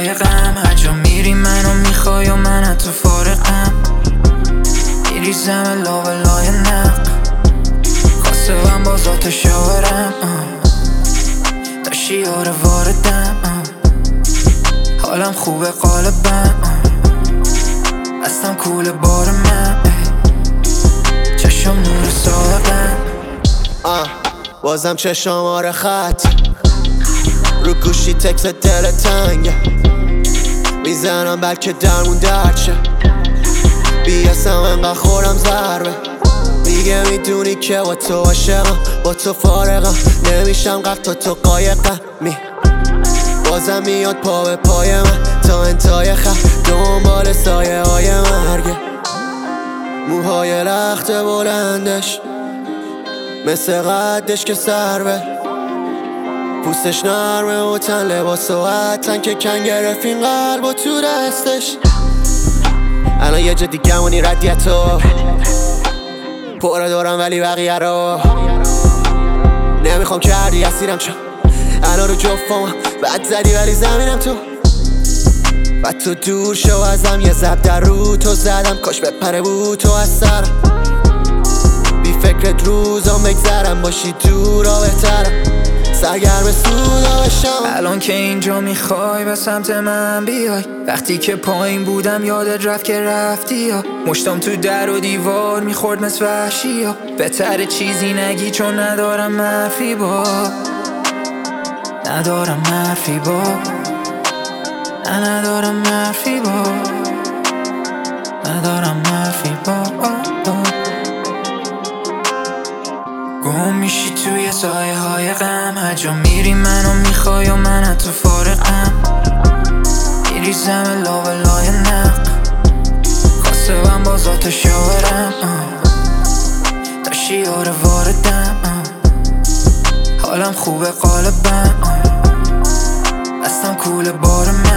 های غم. هر جا میری منو میخوای و من حتی فارقم. میریزم لابلای نق، خواسته من باز آتش آورم. تا شیاره واردم، حالم خوبه قالبم، هستم کول بار من، چشم نور ساقم. بازم چشماره خط رو گوشی تکس دل تنگه، میزنم بلکه درمون درد شه. بیاسم انقدر خورم ضربه، میگه میدونی که با تو عاشقم، با تو فارغم، نمیشم غرق تا تو قایقم. بازم میاد پا به پای من تا انتهای خط، دنبال سایه های مرگه. موهای لخت بلندش مثل قدش که سربه، پوستش نرمه و تن لباس و حتن که کن گرفت این قلب و تو دستش. الان یه جا دیگه منی ردیتو پره دارم ولی بقیه رو نمیخوام کردی اسیرم، چون الان رو جفام بد زدی ولی زمینم تو. و تو دور شو ازم، یه زب در رو تو زدم، کاش بپره بود تو از سرم. بی فکرت روزام بگذرم، باشی دورا بهترم، سرگرم سودا بشم. الان که اینجا میخوای به سمت من بیای، وقتی که پایین بودم یادت رفت که رفتی. یا مشتم تو در و دیوار میخورد مثل وحشی ها. بهتره چیزی نگی چون ندارم معرفی با، ندارم معرفی با، ندارم معرفی با، ندارم معرفی با. گم میشی توی سایه های غم. هر جا میری منو میخوای و من حتی فارقم. میریزم لابلای نق، خواسته من باز آتش آورم، تا شیاره واردم، حالم خوبه قالبم، هستم کول بار من.